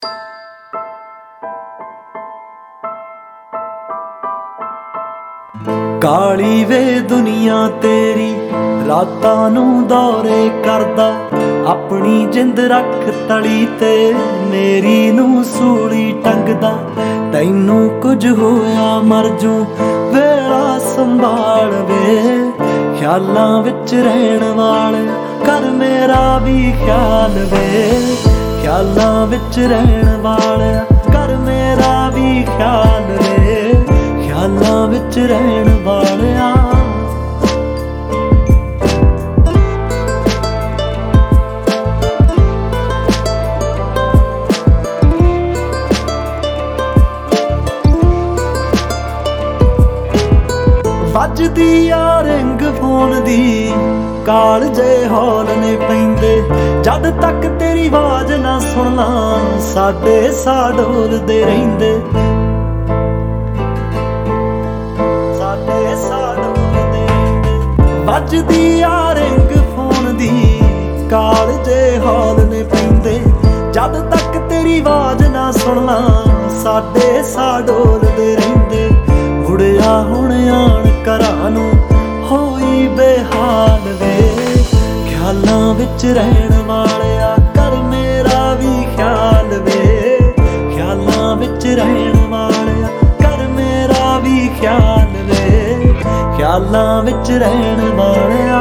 ਕਾਲੀ ਵੇ ਦੁਨੀਆ ਤੇਰੀ ਰਾਤਾਂ ਨੂੰ ਦੌਰੇ ਕਰਦਾ, ਆਪਣੀ ਜਿੰਦ ਰੱਖ ਤਲੀ ਤੇ ਮੇਰੀ ਨੂੰ ਸੂਲੀ ਟੰਗਦਾ। ਤੈਨੂੰ ਕੁਝ ਹੋਇਆ ਮਰ ਜੂ ਵੇਲਾ ਸੰਭਾਲ ਵੇ, ਖਿਆਲਾਂ ਵਿੱਚ ਰਹਿਣ ਵਾਲੇ ਕਰ ਮੇਰਾ ਵੀ ਖਿਆਲ ਵੇ। ਖਿਆਲਾਂ ਵਿੱਚ ਰਹਿਣ ਵਾਲੇ ਕਰ ਮੇਰਾ ਵੀ ਖਿਆਲ ਵੇ, ਖਿਆਲਾਂ ਵਿੱਚ ਰਹਿਣ ਵਾਲਿਆ। ਵੱਜਦੀ ਆ ਰਿੰਗ ਫੋਨ ਦੀ, ਕਾਲ ਜੇ ਹੌਲ ਨੇ ਪੈਂਦੇ, ਜਦ ਤੱਕ ਤੇਰੀ ਆਵਾਜ਼ ਨਾ ਸੁਣਨਾ ਸਾਡੇ ਸਾਹ ਡੋਲਦੇ ਰਹਿੰਦੇ। ਵੱਜਦੀ ਆ ਰਿੰਗ ਫੋਨ ਦੀ, ਕਾਲ ਜੇ ਹੌਲ ਨੇ ਪੈਂਦੇ, ਜਦ ਤੱਕ ਤੇਰੀ ਆਵਾਜ਼ ਨਾ ਸੁਣਨਾ ਸਾਡੇ ਸਾਹ ਡੋਲਦੇ ਰਹਿੰਦੇ। ਮੁੜਿਆ ਹੁਣ ਆਣ ਘਰਾਂ ਨੂੰ ਹੋਈ ਬੇਹਾਲ ਵੇ, ਖਿਆਲਾਂ ਵਿੱਚ ਰਹਿਣ ਵਾਲਿਆ ਕਰ ਮੇਰਾ ਵੀ ਖਿਆਲ ਵੇ। ਖਿਆਲਾਂ ਵਿੱਚ ਰਹਿਣ ਵਾਲਿਆ ਕਰ ਮੇਰਾ ਵੀ ਖਿਆਲ ਵੇ, ਖਿਆਲਾਂ ਵਿੱਚ ਰਹਿਣ ਵਾਲਿਆ।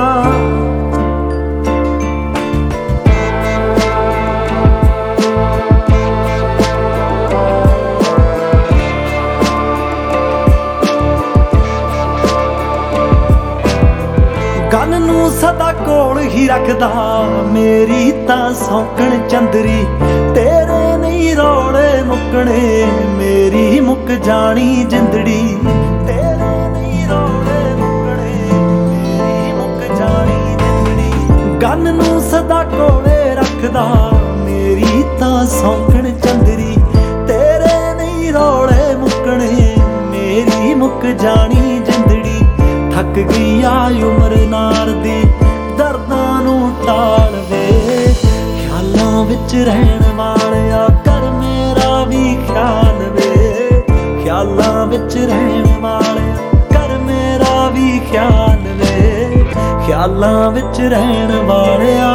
ਗੱਲ ਨੂੰ ਸਦਾ ਕੋਲ ਹੀ ਰੱਖਦਾ, ਮੇਰੀ ਤਾਂ ਸੌਂਕਣ ਚੰਦਰੀ। ਤੇਰੇ ਨਹੀਂ ਰੌਲੇ ਮੁੱਕਣੇ, ਮੇਰੀ ਮੁੱਕ ਜਾਣੀ ਜਿੰਦੜੀ। ਤੇਰੇ ਨਹੀਂ ਰੌਲੇ ਮੁੱਕਣੇ, ਮੇਰੀ ਮੁੱਕ ਜਾਣੀ ਜਿੰਦੜੀ। ਗੱਲ ਨੂੰ ਸਦਾ ਕੋਲੇ ਰੱਖਦਾ, ਮੇਰੀ ਤਾਂ ਸੌਂਕਣ ਚੰਦਰੀ। ਤੇਰੇ ਨਹੀਂ ਰੌਲੇ ਮੁੱਕਣੇ, ਮੇਰੀ ਮੁੱਕ ਜਾਣੀ ਜਿੰਦੜੀ। ਥੱਕ ਗਈ ਆ ਉਮਰ ਨਾਰ ਦੀ, ਦਰਦਾਂ ਨੂੰ ਟਾਲ ਵੇ। ਖਿਆਲਾਂ ਵਿੱਚ ਰਹਿਣ ਵਾਲਿਆ ਕਰ ਮੇਰਾ ਵੀ ਖਿਆਲ ਵੇ। ਖਿਆਲਾਂ ਵਿੱਚ ਰਹਿਣ ਵਾਲਿਆ ਕਰ ਮੇਰਾ ਵੀ ਖਿਆਲ ਵੇ, ਖਿਆਲਾਂ ਵਿੱਚ ਰਹਿਣ ਵਾਲਿਆ।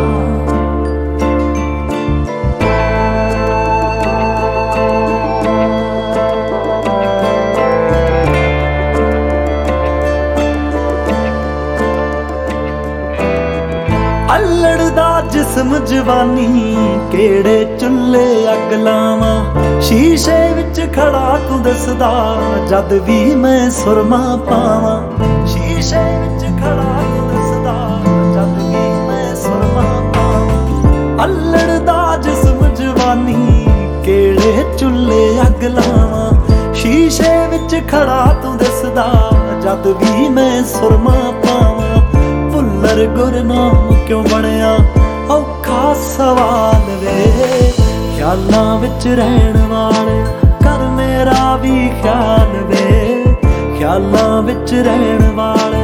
ਅਲੜਦਾ ਜਿਸਮ ਜਵਾਨੀ, ਕਿਹੜੇ ਚੁੱਲ੍ਹੇ ਅੱਗ ਲਾਵਾਂ। ਸ਼ੀਸ਼ੇ ਵਿੱਚ ਖੜਾ ਤੂੰ ਦਿਸਦਾ, ਜਦ ਵੀ ਮੈਂ ਸੁਰਮਾ ਪਾਵਾਂ। ਸ਼ੀਸ਼ੇ ਵਿੱਚ ਖੜਾ ਤੂੰ ਦਿਸਦਾ, ਜਦ ਵੀ ਮੈਂ ਸੁਰਮਾ ਪਾਵਾਂ। ਅਲੜਦਾ ਜਿਸਮ ਜਵਾਨੀ, ਕਿਹੜੇ ਚੁੱਲ੍ਹੇ ਅੱਗ ਲਾਵਾਂ। ਸ਼ੀਸ਼ੇ ਵਿੱਚ ਖੜਾ ਤੂੰ ਦਿਸਦਾ, ਜਦ ਵੀ ਮੈਂ ਸੁਰਮਾ ਪਾਵਾਂ। ਭੁੱਲਰ ਗੁਰਨਾਮ ਕਿਉਂ ਬਣਿਆ ਔਖਾ ਸਵਾਲ ਵੇ, ਖਿਆਲਾਂ ਵਿੱਚ ਰਹਿਣ ਵਾਲਿਆ ਕਰ ਮੇਰਾ ਵੀ ਖਿਆਲ ਵੇ। ਖਿਆਲਾਂ ਵਿੱਚ ਰਹਿਣ ਵਾਲਿਆ